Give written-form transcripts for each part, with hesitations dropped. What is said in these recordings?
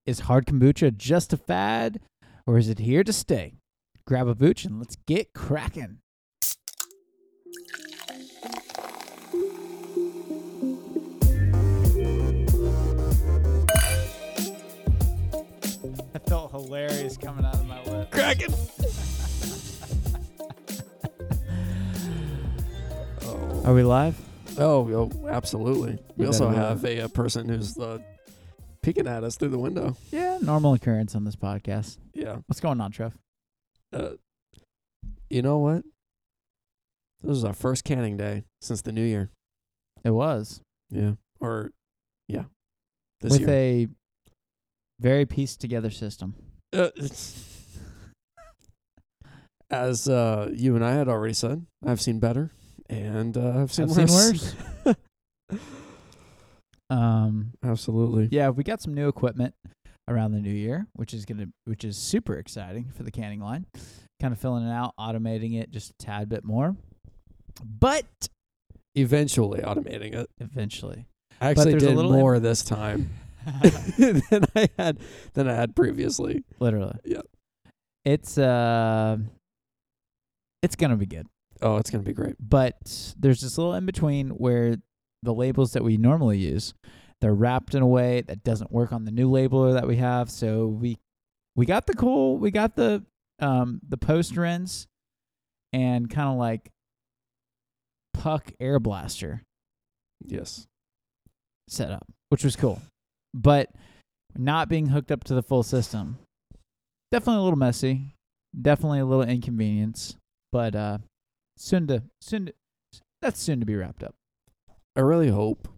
Is hard kombucha just a fad, or is it here to stay? Grab a booch and let's get cracking. That felt hilarious coming out of my lips. Cracking. Are we live? Oh, absolutely. We You also better have a person who's peeking at us through the window. Yeah, normal occurrence on this podcast. Yeah. What's going on, Trev? You know what? This is our first canning day since the new year. It was. Yeah. This with year. a very pieced together system. As you and I had already said, I've seen better, and I've seen I've worse. seen worse. Absolutely. Yeah, we got some new equipment around the new year, which is super exciting for the canning line. Kind of filling it out, automating it just a tad bit more. But Eventually automating it. eventually. I actually there's a did little more this time than I had previously. Literally. Yeah. It's gonna be good. Oh, it's gonna be great. But there's this little in between where the labels that we normally use, they're wrapped in a way that doesn't work on the new labeler that we have. So we got the post rinse and kind of like puck air blaster Yes. set up, which was cool. But not being hooked up to the full system, definitely a little messy, definitely a little inconvenience, but soon to be wrapped up. I really hope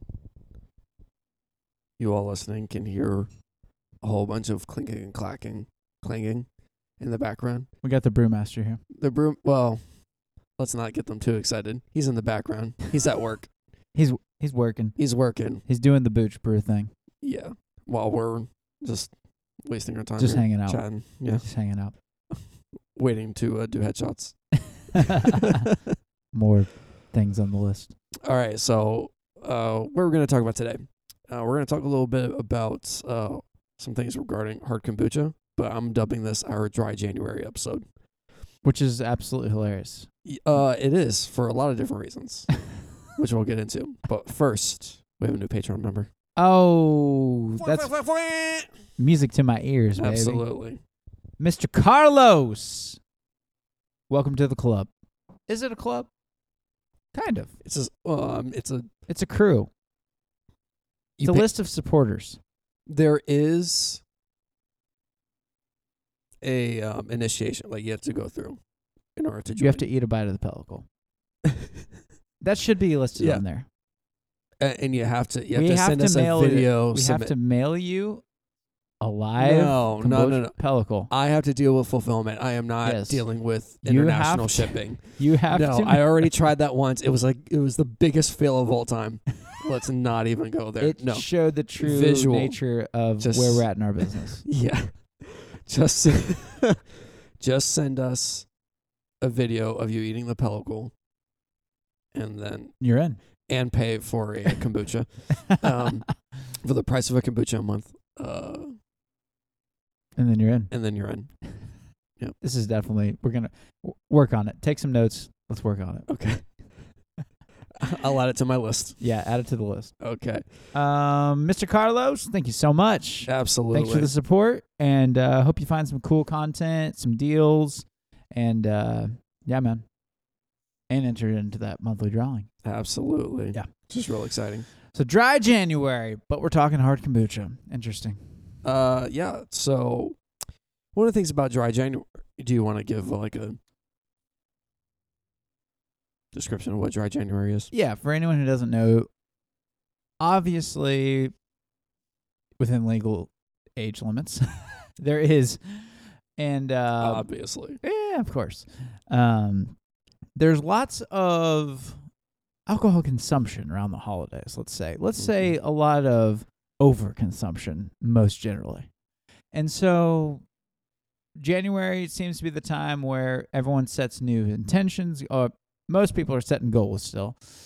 you all listening can hear a whole bunch of clinking and clanging in the background. We got the brewmaster here. The broom. Well, let's not get them too excited. He's in the background. He's at work. He's working. He's working. He's doing the booch brew thing. Yeah. While we're just wasting our time. Just here, hanging out. Chatting. Yeah. Just hanging out. Waiting to do headshots. More things on the list. All right. So, what we're going to talk about today? We're going to talk a little bit about some things regarding hard kombucha, but I'm dubbing this our Dry January episode. Which is absolutely hilarious. It is for a lot of different reasons, which we'll get into. But first, we have a new Patreon member. Oh, that's music to my ears, baby. Absolutely. Mr. Carlos. Welcome to the club. Is it a club? Kind of. It's a crew. It's a list of supporters. There is a initiation like you have to go through in order to join. You have to eat a bite of the pellicle. That should be listed on there. And you have to send us a video. We have to mail you a live No. pellicle. I have to deal with fulfillment. I am not dealing with international shipping. You have to. No, I already tried that once. It was the biggest fail of all time. Let's not even go there. It showed the true nature of where we're at in our business. Yeah. Just send us a video of you eating the pellicle, and then you're in. And pay for a kombucha, for the price of a kombucha a month. And then you're in. Yep. This is definitely, we're going to work on it. Take some notes. Let's work on it. Okay. I'll add it to my list. Yeah, add it to the list. Okay. Mr. Carlos, thank you so much. Absolutely. Thanks for the support, and hope you find some cool content, some deals, and yeah, man. And enter into that monthly drawing. Absolutely. Yeah. Just real exciting. So dry January, but we're talking hard kombucha. Interesting. Yeah. So one of the things about dry January, do you want to give like a description of what dry January is? Yeah. For anyone who doesn't know, obviously within legal age limits, there is, and obviously, yeah, of course. There's lots of alcohol consumption around the holidays, let's say. Let's say a lot of overconsumption, most generally. And so January seems to be the time where everyone sets new intentions, or most people are setting goals still.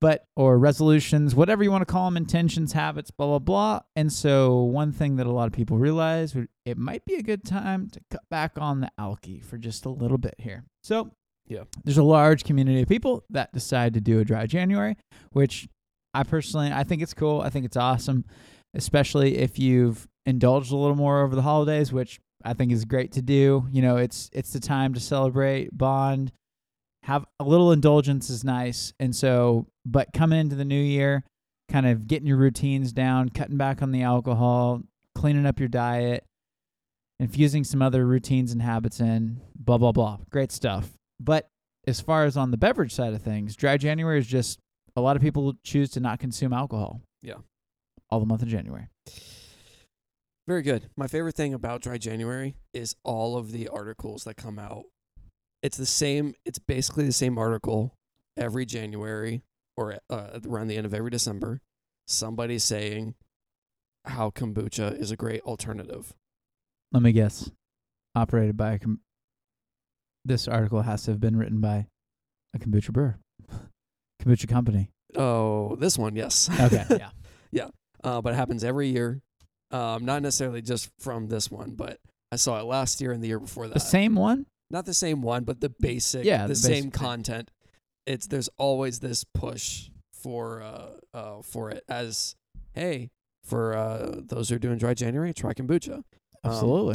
or resolutions, whatever you want to call them, intentions, habits, blah, blah, blah. And so one thing that a lot of people realize, it might be a good time to cut back on the alky for just a little bit here. So Yeah. there's a large community of people that decide to do a dry January, which I think it's cool. I think it's awesome, especially if you've indulged a little more over the holidays, which I think is great to do. You know, it's the time to celebrate, bond, have a little indulgence is nice. And so, but coming into the new year, kind of getting your routines down, cutting back on the alcohol, cleaning up your diet, infusing some other routines and habits in, blah, blah, blah. Great stuff. But as far as on the beverage side of things, dry January is just a lot of people choose to not consume alcohol. Yeah. All the month of January. Very good. My favorite thing about Dry January is all of the articles that come out. It's basically the same article every January or around the end of every December. Somebody's saying how kombucha is a great alternative. Let me guess. Operated by this article has to have been written by a kombucha brewer. Kombucha company. Oh, this one, yes. Okay, yeah. Yeah. But it happens every year. Not necessarily just from this one, but I saw it last year and the year before that. The same one? Not the same one, but the basic, the same basic content. There's always this push for it as, hey, for those who are doing dry January, try kombucha. Absolutely.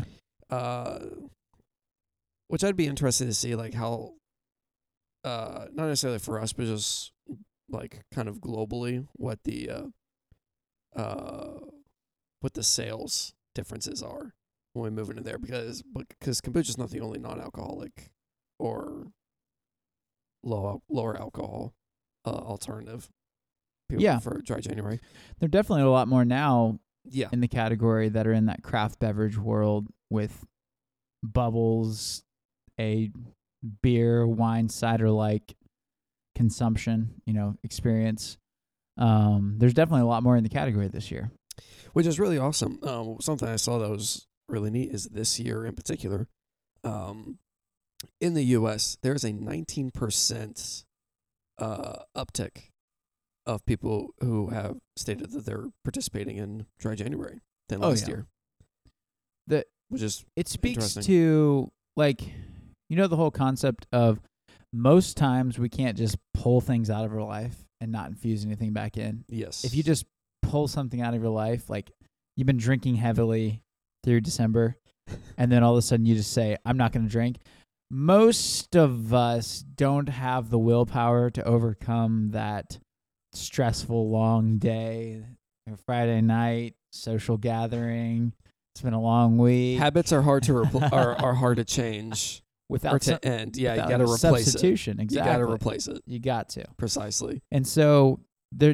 Which I'd be interested to see, like how, not necessarily for us, but just like kind of globally, what the sales differences are when we move into there, because kombucha is not the only non-alcoholic or lower alcohol alternative. People for dry January. There are definitely a lot more now Yeah. in the category that are in that craft beverage world with bubbles, a beer, wine, cider-like consumption, experience. There's definitely a lot more in the category this year. Which is really awesome. Something I saw that was really neat is this year in particular, in the U.S., there's a 19% uptick of people who have stated that they're participating in dry January than last year. Which is it speaks to, the whole concept of most times we can't just pull things out of our life and not infuse anything back in. Yes. If you just pull something out of your life, like you've been drinking heavily through December, and then all of a sudden you just say, I'm not going to drink. Most of us don't have the willpower to overcome that stressful long day, Friday night, social gathering. It's been a long week. Habits are hard to are hard to change without to end. Yeah, you without got to replace substitution. it. Exactly. You got to replace it. You got to. Precisely. And so there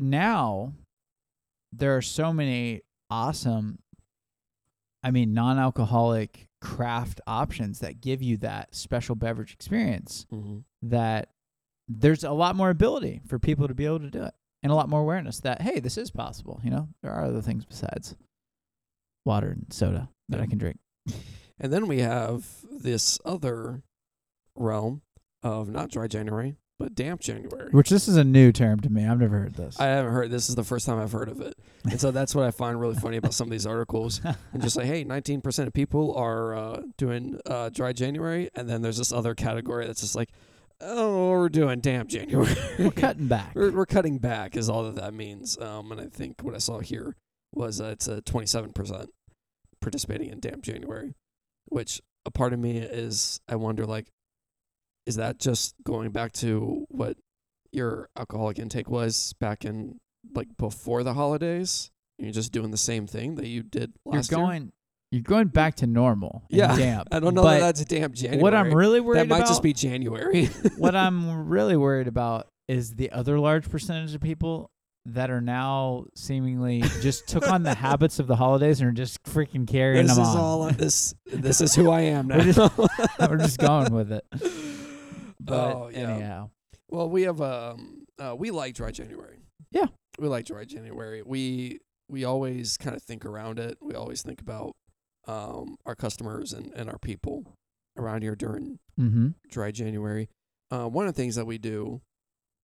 are so many awesome, non-alcoholic craft options that give you that special beverage experience, that there's a lot more ability for people to be able to do it, and a lot more awareness that, hey, this is possible. There are other things besides water and soda that I can drink. And then we have this other realm of not dry January, but damp January. Which this is a new term to me. I've never heard this. I haven't heard. This is the first time I've heard of it. And so that's what I find really funny about some of these articles. And just like, hey, 19% of people are doing dry January. And then there's this other category that's just like, oh, we're doing damp January. We're cutting back. We're cutting back is all that means. And I think what I saw here was it's a 27% participating in damp January, which a part of me is, I wonder, is that just going back to what your alcoholic intake was back in before the holidays? You're just doing the same thing that you did last year? You're going back to normal. Yeah, damp. I don't know that that's a damp January. What I'm really worried about, that might just be January. What I'm really worried about is the other large percentage of people that are now seemingly just took on the habits of the holidays and are just freaking carrying them on. This is who I am now. We're just going with it. But anyhow. Well, we have we like dry January. Yeah. We like dry January. We always kind of think around it. We always think about our customers and our people around here during dry January. One of the things that we do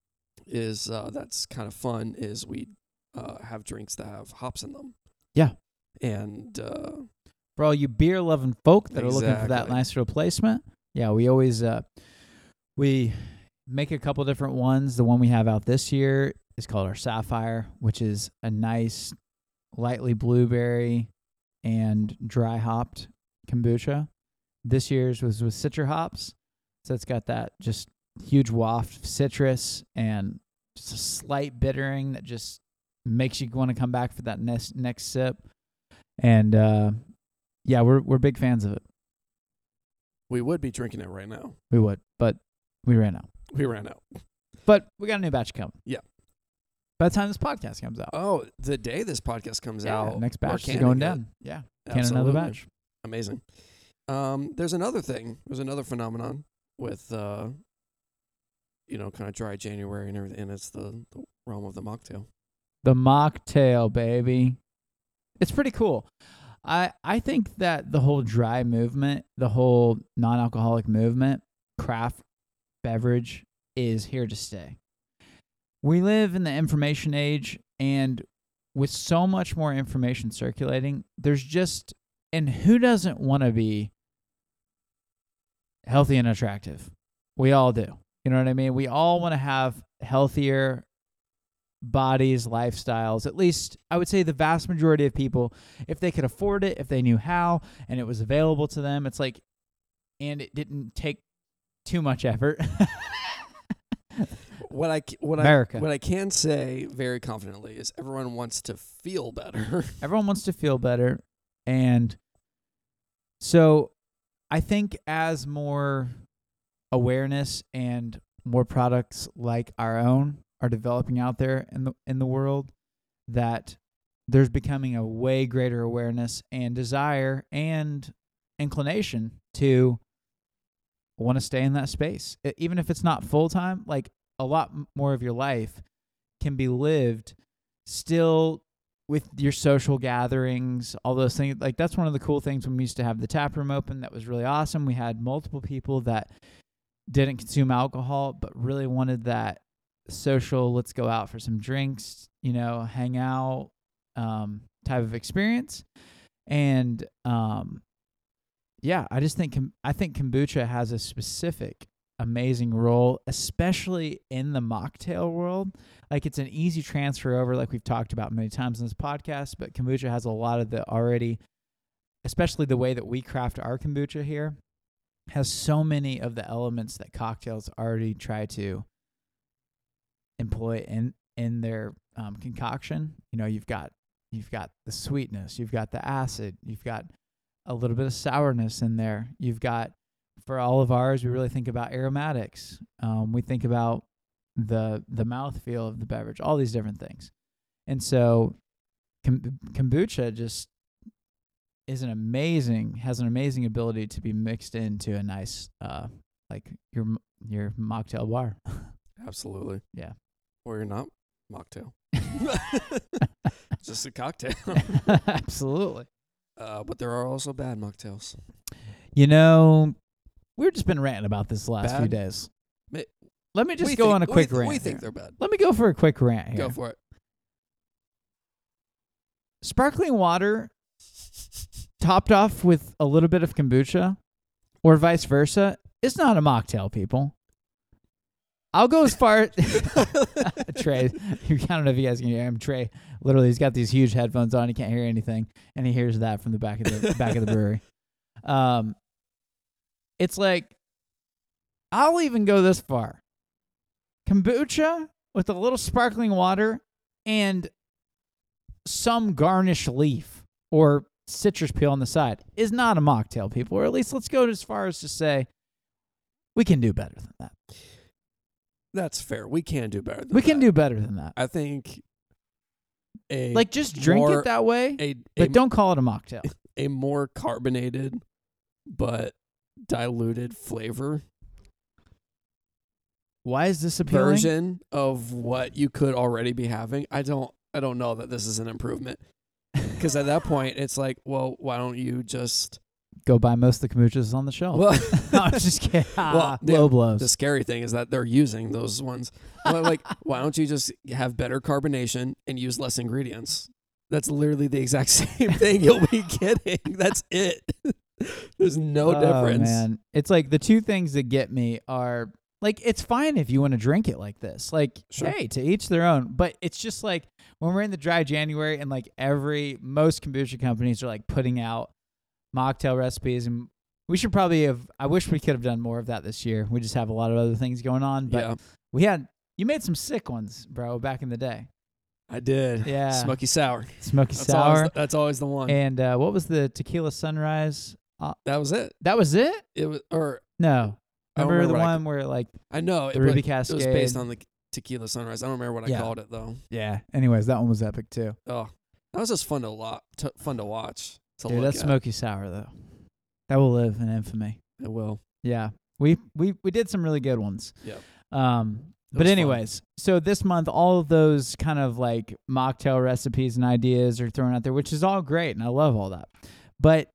is that's kind of fun is we have drinks that have hops in them. Yeah. And For all you beer loving folk that are looking for that Exactly. nice replacement, yeah, we always we make a couple different ones. The one we have out this year is called our Sapphire, which is a nice lightly blueberry and dry hopped kombucha. This year's was with citra hops, so it's got that just huge waft of citrus and just a slight bittering that just makes you want to come back for that next sip. And yeah, we're big fans of it. we would be drinking it right now. We would, but we ran out. We ran out. But we got a new batch coming. Yeah. By the time this podcast comes out. Oh, the day this podcast comes out, next we're batch is canning going it. down. Yeah. Can another Absolutely. batch. Amazing. There's another thing. There's another phenomenon with kind of dry January and everything, and it's the realm of the mocktail. The mocktail, baby. It's pretty cool. I think that the whole dry movement, the whole non-alcoholic movement, craft beverage is here to stay. We live in the information age, and with so much more information circulating, there's just, and who doesn't want to be healthy and attractive? We all do. You know what I mean? We all want to have healthier bodies, lifestyles. At least I would say the vast majority of people, if they could afford it, if they knew how, and it was available to them, it's like, and it didn't take too much effort. What America. I can say very confidently is everyone wants to feel better. Everyone wants to feel better. And so I think as more awareness and more products like our own are developing out there in the world, that there's becoming a way greater awareness and desire and inclination to want to stay in that space. Even if it's not full-time, like a lot more of your life can be lived still with your social gatherings, all those things. Like that's one of the cool things when we used to have the tap room open. That was really awesome. We had multiple people that didn't consume alcohol, but really wanted that social, let's go out for some drinks, hang out type of experience. And yeah, I think kombucha has a specific amazing role, especially in the mocktail world. Like it's an easy transfer over, like we've talked about many times in this podcast, but kombucha has a lot of the already, especially the way that we craft our kombucha here, has so many of the elements that cocktails already try to employ in their concoction. You've got the sweetness, you've got the acid, you've got a little bit of sourness in there. You've got, for all of ours, we really think about aromatics. We think about the mouthfeel of the beverage, all these different things. And so kombucha just has an amazing ability to be mixed into a nice, like your mocktail bar. Absolutely. Yeah. Or you're not mocktail. Just a cocktail. Absolutely. But there are also bad mocktails. We've just been ranting about this the last few days. Let me just We go think- on a quick rant. We here. think they're bad. Let me go for a quick rant here. Go for it. Sparkling water topped off with a little bit of kombucha, or vice versa, is not a mocktail, people. I'll go as far. Trey, I don't know if you guys can hear him. Trey, literally, he's got these huge headphones on. He can't hear anything, and he hears that from the back of the brewery. It's like, I'll even go this far. Kombucha with a little sparkling water and some garnish leaf or citrus peel on the side is not a mocktail, people. Or at least let's go as far as to say we can do better than that. That's fair. We can do better than that. We can do better than that. I think just drink it that way, but don't call it a mocktail. A more carbonated but diluted flavor Why is this appealing? version of what you could already be having. I don't know that this is an improvement. Because at that point, it's like, well, why don't you just go buy most of the kombuchas on the shelf. Well, No, I'm just kidding. Well, Low blows. the scary thing is that they're using those ones. Well, like, why don't you just have better carbonation and use less ingredients? That's literally the exact same thing you'll be getting. That's it. There's no difference. Man. It's like the two things that get me are like, it's fine if you want to drink it like this. Like, Sure. hey, to each their own. But it's just like when we're in the dry January and like most kombucha companies are like putting out mocktail recipes, and we should probably I wish we could have done more of that this year. We just have a lot of other things going on. But Yeah, you made some sick ones, bro, back in the day. I did. Yeah. Smoky sour. Smoky That's sour. that's always the one. And what was the tequila sunrise? That was it. That was it? It was, or No. I don't Remember the remember one where like I know the Ruby it Cascade? was based on the tequila sunrise. I don't remember what I Yeah. called it though. Yeah. Anyways, that one was epic too. Oh, that was just fun to watch. To Dude, look that at. smoky sour though. That will live in infamy. It will. Yeah. We did some really good ones. Yep. But was anyways, so this month all of those kind of like mocktail recipes and ideas are thrown out there, which is all great and I love all that. But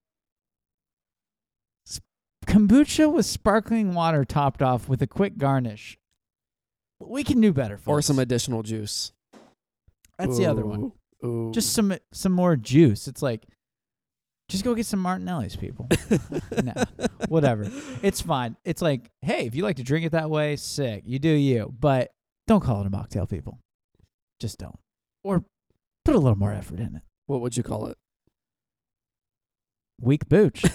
kombucha with sparkling water topped off with a quick garnish. We can do better, folks. Or some additional juice. That's the other one. Ooh. Just some more juice. It's like, just go get some Martinelli's, people. No, whatever. It's fine. It's like, hey, if you like to drink it that way, sick. You do you. But don't call it a mocktail, people. Just don't. Or put a little more effort in it. What would you call it? Weak booch.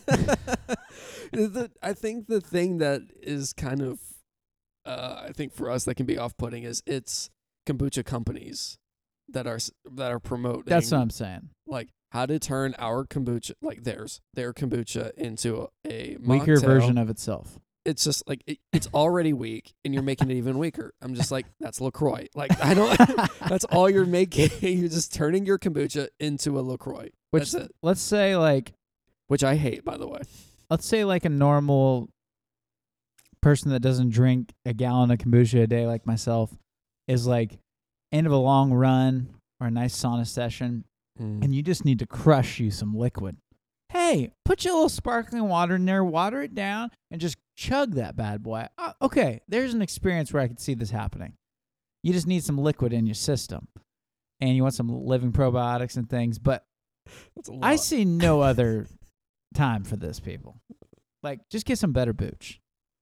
I think the thing that is kind of, I think for us that can be off-putting is it's kombucha companies that are promoting. That's what I'm saying. Like how to turn our kombucha, like their kombucha into a Weaker mocktail. version of itself. It's just like it's already weak, and you're making it even weaker. I'm just like, that's LaCroix. Like I don't. That's all you're making. You're just turning your kombucha into a LaCroix. Which, That's it. let's say like, Which I hate, by the way. let's say like a normal person that doesn't drink a gallon of kombucha a day like myself is like end of a long run or a nice sauna session, and you just need to crush you some liquid. Hey, put your little sparkling water in there, water it down, and just chug that bad boy. Okay, there's an experience where I could see this happening. You just need some liquid in your system, and you want some living probiotics and things, but That's a lot. I see no other time for this, people. Like, just get some better booch.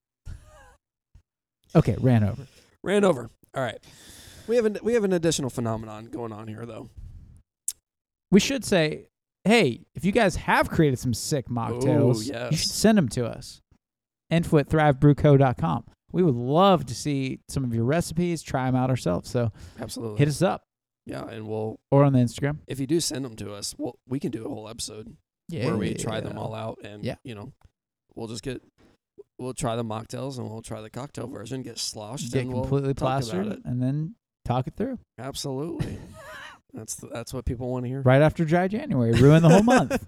Okay, ran over. Ran over. All right. We have an additional phenomenon going on here, though. We should say, hey, if you guys have created some sick mocktails, Ooh, yes. you should send them to us. info@thrivebrewco.com. We would love to see some of your recipes, try them out ourselves. So Absolutely. hit us up Yeah, and we'll or on the Instagram. if you do send them to us, we can do a whole episode where we try them all out, and we'll try the mocktails and we'll try the cocktail version, get sloshed, Get and we'll completely talk plastered about it. and then talk it through. Absolutely. That's what people want to hear. Right after dry January, ruin the whole month.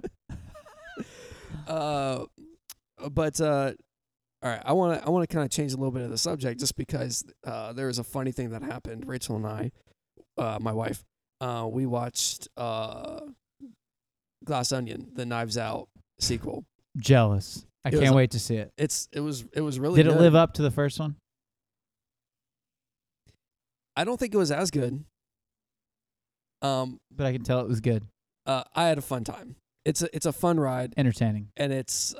All right, I want to kind of change a little bit of the subject just because there was a funny thing that happened. Rachel and I, my wife, we watched Glass Onion, the Knives Out sequel. Jealous. I It was can't a- wait to see it. It was really Did good. it live up to the first one? I don't think it was as good. But I can tell it was good. I had a fun time. It's a fun ride, Entertaining. and it's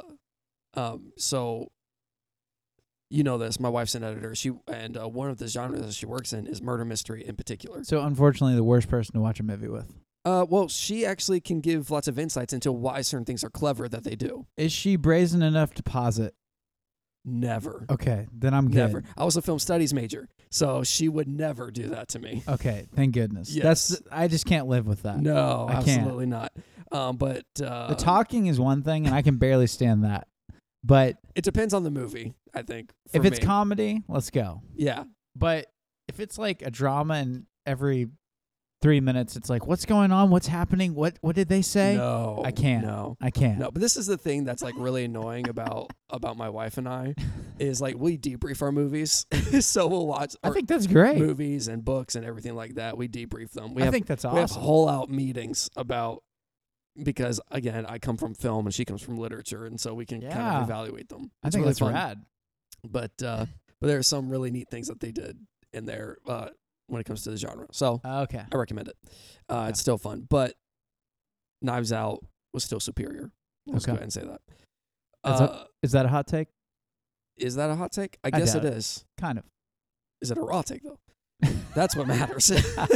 so you know this. My wife's an editor. And one of the genres that she works in is murder mystery in particular. So unfortunately, the worst person to watch a movie with. Well, she actually can give lots of insights into why certain things are clever that they do. Is she brazen enough to pause it? Never. Okay, then I'm good. Never. I was a film studies major, so she would never do that to me. Okay, thank goodness. Yes. I just can't live with that. No, I can't. absolutely not. But The talking is one thing, and I can barely stand that. But it depends on the movie, I think. if for it's me. comedy, let's go. Yeah. But if it's like a drama and every 3 minutes it's like, what's going on? What's happening? What did they say? No. I can't. No. I can't. No, but this is the thing that's like really annoying about my wife and I is like we debrief our movies. So we'll watch I our think that's great. movies and books and everything like that. We debrief them. I think that's We have awesome. whole out meetings about because again, I come from film and she comes from literature, and so we can kind Yeah. of evaluate them. I It's think really that's fun. rad. But there are some really neat things that they did in there when it comes to the genre. So Okay. I recommend it. It's still fun, but Knives Out was still superior. Let's go Okay. ahead and say that. Is that a hot take? Is that a hot take? I guess doubt it it. is. Kind of. Is it a raw take though? That's what matters.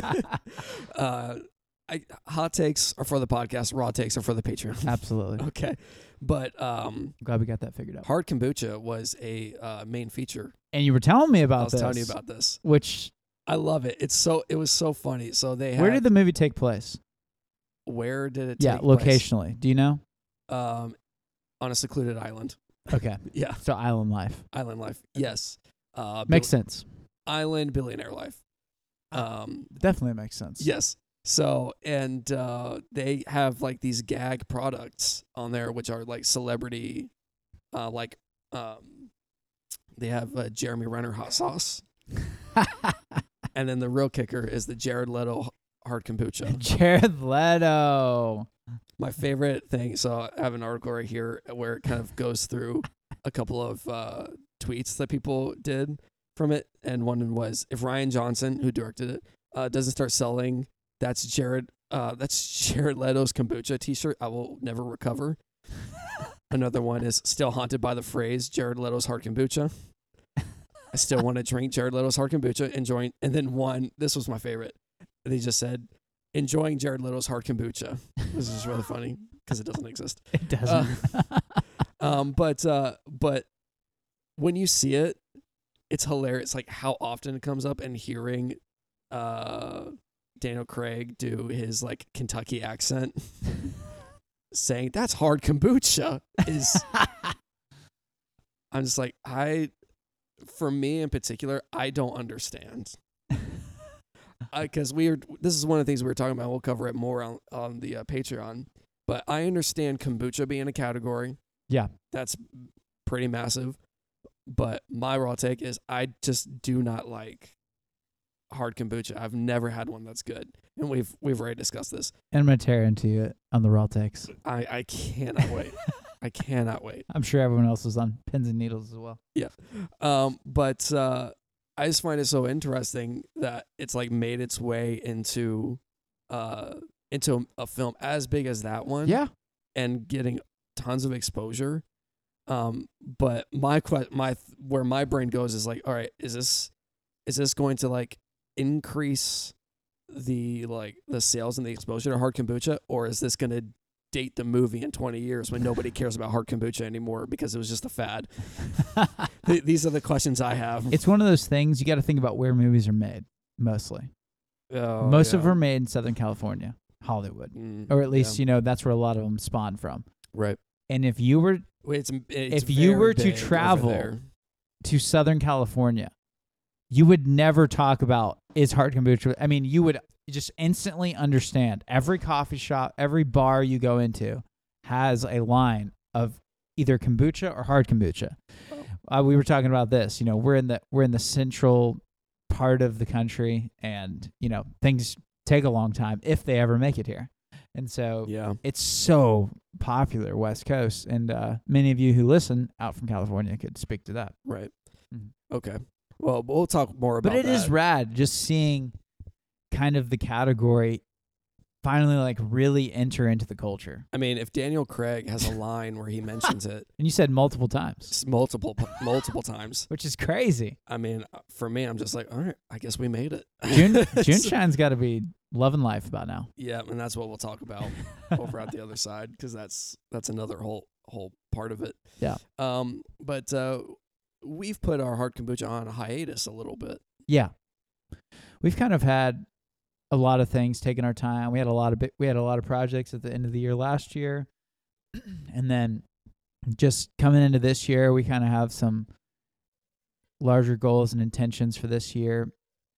Hot takes are for the podcast. Raw takes are for the Patreon. Absolutely. Okay, but Glad we got that figured out. hard kombucha was a main feature. And you were telling me I about was this. telling you about this. Which, I love it. It was so funny. So they had, where did the movie take place? where did it Yeah, take place? locationally. Do you know? On a secluded island. Okay. Yeah, So island life. island life. Yes. Makes sense. Island billionaire life. Definitely makes sense. Yes. So, and they have like these gag products on there, which are like celebrity, they have Jeremy Renner hot sauce. And then the real kicker is the Jared Leto hard kombucha. Jared Leto. My favorite thing. So I have an article right here where it kind of goes through a couple of tweets that people did from it. And one was, if Ryan Johnson, who directed it, doesn't start selling that's Jared Leto's kombucha t-shirt, I will never recover. Another one is still haunted by the phrase Jared Leto's hard kombucha. I still want to drink Jared Leto's hard kombucha, enjoying. And then one, this was my favorite. They just said, enjoying Jared Leto's hard kombucha. This is really funny because it doesn't exist. It doesn't. But when you see it, it's hilarious. Like how often it comes up, and hearing Daniel Craig do his like Kentucky accent, saying that's hard kombucha is. I'm just like, for me in particular, I don't understand. Because this is one of the things we were talking about. We'll cover it more on the Patreon. But I understand kombucha being a category. Yeah. That's pretty massive. But my raw take is I just do not like hard kombucha. I've never had one that's good. And we've already discussed this. And I'm going to tear into it on the raw takes. I cannot wait. I cannot wait. I'm sure everyone else is on pins and needles as well. Yeah. But I just find it so interesting that it's like made its way into a film as big as that one. Yeah. And getting tons of exposure. But where my brain goes is like, all right, is this going to like increase the sales and the exposure to hard kombucha, or is this going to date the movie in 20 years when nobody cares about hard kombucha anymore because it was just a fad? These are the questions I have. It's one of those things you got to think about where movies are made, mostly. Oh, Most of yeah. them are made in Southern California, Hollywood. Or at least, that's where a lot of them spawn from. Right. And if you were If you were to travel to Southern California, you would never talk about is hard kombucha. I mean, you would just instantly understand. Every coffee shop, every bar you go into has a line of either kombucha or hard kombucha. We were talking about this. We're in the central part of the country, and things take a long time if they ever make it here. And so it's so popular West Coast, and many of you who listen out from California could speak to that. Right. Mm-hmm. Okay. Well, we'll talk more about that. But it is rad just seeing kind of the category finally like really enter into the culture. I mean, if Daniel Craig has a line where he mentions it And you said multiple times, multiple times, which is crazy. I mean, for me, I'm just like, all right, I guess we made it. June Shine's got to be loving life about now. Yeah, and that's what we'll talk about over at the other side, because that's another whole part of it. Yeah. But we've put our hard kombucha on a hiatus a little bit. Yeah. We've kind of had a lot of things taking our time. We had a lot of projects at the end of the year last year. And then just coming into this year, we kind of have some larger goals and intentions for this year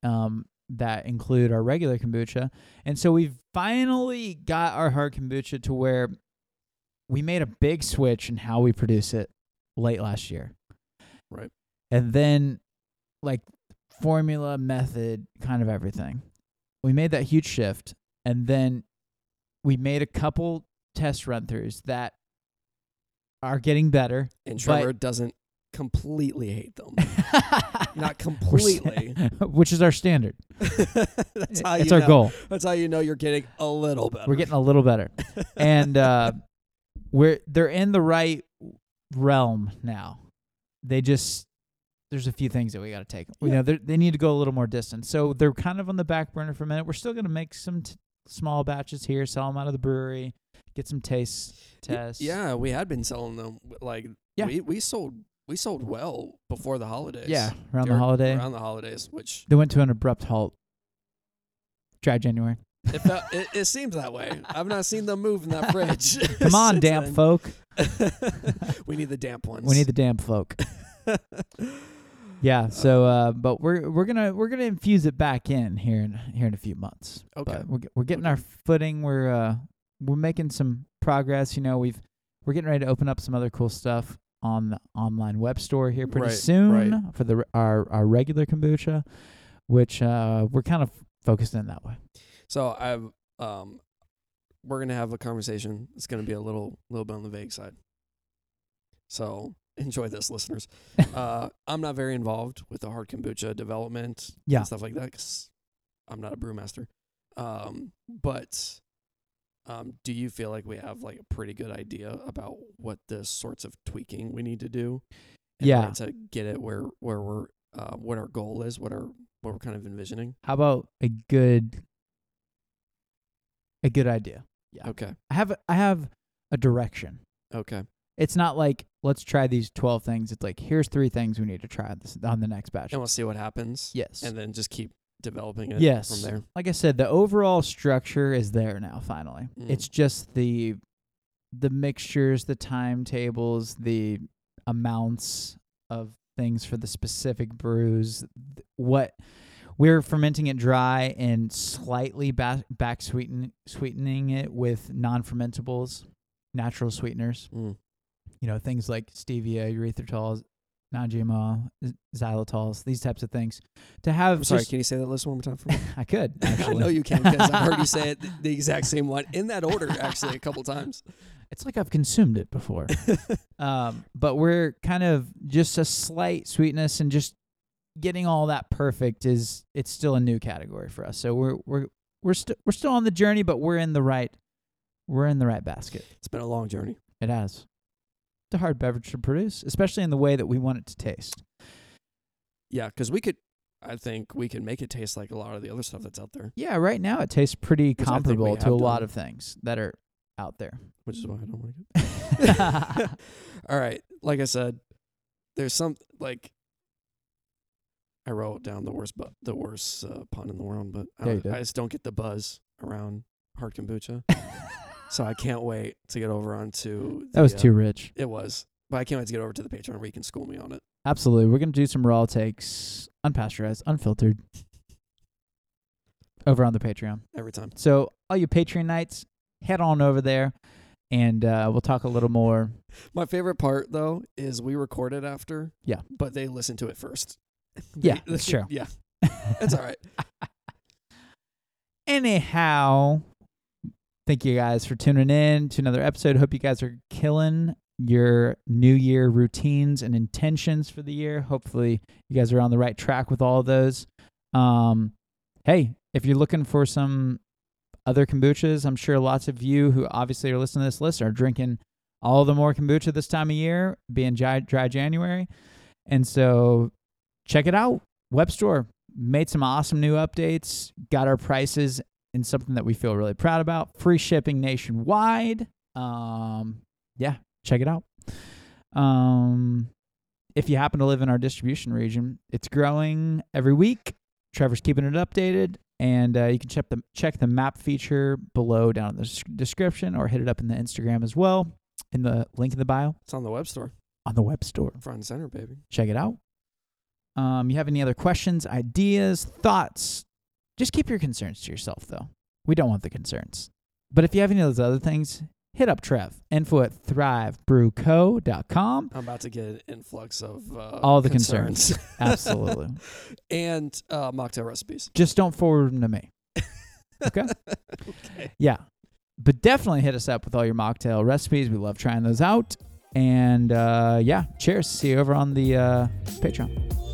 that include our regular kombucha. And so we've finally got our hard kombucha to where we made a big switch in how we produce it late last year. Right. And then like formula, method, kind of everything. We made that huge shift, and then we made a couple test run-throughs that are getting better. And Trevor doesn't completely hate them. Not completely. Which is our standard. That's how it's you our know. goal. That's how you know you're getting a little better. We're getting a little better. And they're in the right realm now. There's a few things that we got to take. Yeah. You know, they need to go a little more distance. So they're kind of on the back burner for a minute. We're still going to make some small batches here, sell them out of the brewery, get some taste tests. Yeah, we had been selling them. Like, we sold well before the holidays. Yeah, around the holidays, which they went to an abrupt halt. Dry January. It seems that way. I've not seen them move in that fridge. Come on, damp folk. We need the damp ones. We need the damp folk. Yeah. So, but we're gonna infuse it back in here in a few months. Okay. But we're getting our footing. We're making some progress. You know, we're getting ready to open up some other cool stuff on the online web store here pretty soon for our regular kombucha, which we're kind of focused in that way. So we're gonna have a conversation. It's gonna be a little bit on the vague side. So enjoy this, listeners. I'm not very involved with the hard kombucha development and stuff like that because I'm not a brewmaster. But do you feel like we have like a pretty good idea about what the sorts of tweaking we need to do? To get it where we're what our goal is, what we're kind of envisioning. How about a good idea? Yeah. Okay. I have a direction. Okay. It's not like, let's try these 12 things. It's like, here's 3 things we need to try on the next batch. And we'll see what happens. Yes. And then just keep developing it from there. Like I said, the overall structure is there now, finally. It's just the mixtures, the timetables, the amounts of things for the specific brews. What we're fermenting it dry and slightly back sweetening it with non-fermentables, natural sweeteners. You know, things like stevia, erythritol, non-GMO, xylitol, these types of things. To have, I'm sorry, can you say that list one more time for me? I could, actually. I know you can because I've heard you say it the exact same one in that order, actually, a couple times. It's like I've consumed it before. But we're kind of just a slight sweetness and just getting all that perfect it's still a new category for us. So we're still on the journey, but we're in the right basket. It's been a long journey. It has. It's a hard beverage to produce, especially in the way that we want it to taste. Yeah, because I think we can make it taste like a lot of the other stuff that's out there. Yeah, right now it tastes pretty comparable to a lot of things that are out there. Which is why I don't like it. All right. Like I said, there's some, like, I wrote down the worst pun in the world, but I just don't get the buzz around hard kombucha. So I can't wait to get over onto... That was too rich. It was. But I can't wait to get over to the Patreon where you can school me on it. Absolutely. We're going to do some raw takes, unpasteurized, unfiltered, over on the Patreon. Every time. So all you Patreonites, head on over there, and we'll talk a little more. My favorite part, though, is we record it after. Yeah. But they listen to it first. Yeah, that's true. Yeah. It's all right. Anyhow... Thank you guys for tuning in to another episode. Hope you guys are killing your New Year routines and intentions for the year. Hopefully you guys are on the right track with all of those. Hey, if you're looking for some other kombuchas, I'm sure lots of you who obviously are listening to this list are drinking all the more kombucha this time of year, being dry January. And so check it out. Web store made some awesome new updates, got our prices and something that we feel really proud about. Free shipping nationwide. Yeah, check it out. If you happen to live in our distribution region, it's growing every week. Trevor's keeping it updated, and you can check the map feature below down in the description, or hit it up in the Instagram as well, in the link in the bio. It's on the web store. On the web store. Front and center, baby. Check it out. You have any other questions, ideas, thoughts? Just keep your concerns to yourself, though. We don't want the concerns. But if you have any of those other things, hit up Trev. Info at thrivebrewco.com. I'm about to get an influx of all the concerns. Absolutely. And mocktail recipes. Just don't forward them to me. Okay? Okay. Yeah. But definitely hit us up with all your mocktail recipes. We love trying those out. And cheers. See you over on the Patreon.